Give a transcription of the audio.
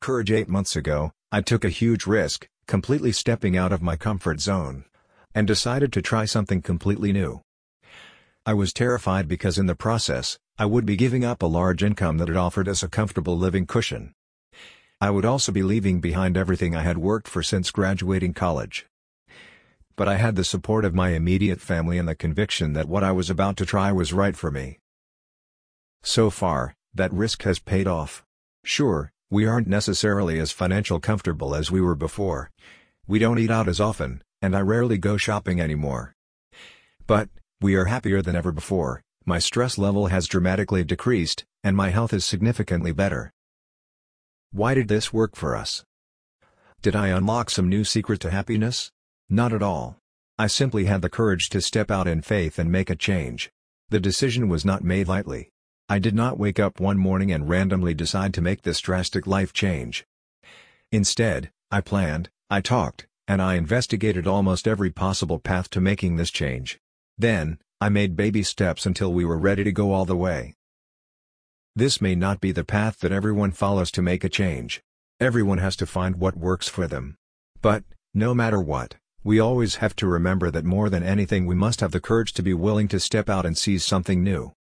Courage. 8 months ago, I took a huge risk, completely stepping out of my comfort zone, and decided to try something completely new. I was terrified because in the process, I would be giving up a large income that had offered us a comfortable living cushion. I would also be leaving behind everything I had worked for since graduating college. But I had the support of my immediate family and the conviction that what I was about to try was right for me. So far, that risk has paid off. Sure, we aren't necessarily as financially comfortable as we were before. We don't eat out as often, and I rarely go shopping anymore. But we are happier than ever before, my stress level has dramatically decreased, and my health is significantly better. Why did this work for us? Did I unlock some new secret to happiness? Not at all. I simply had the courage to step out in faith and make a change. The decision was not made lightly. I did not wake up one morning and randomly decide to make this drastic life change. Instead, I planned, I talked, and I investigated almost every possible path to making this change. Then, I made baby steps until we were ready to go all the way. This may not be the path that everyone follows to make a change. Everyone has to find what works for them. But, no matter what, we always have to remember that more than anything we must have the courage to be willing to step out and seize something new.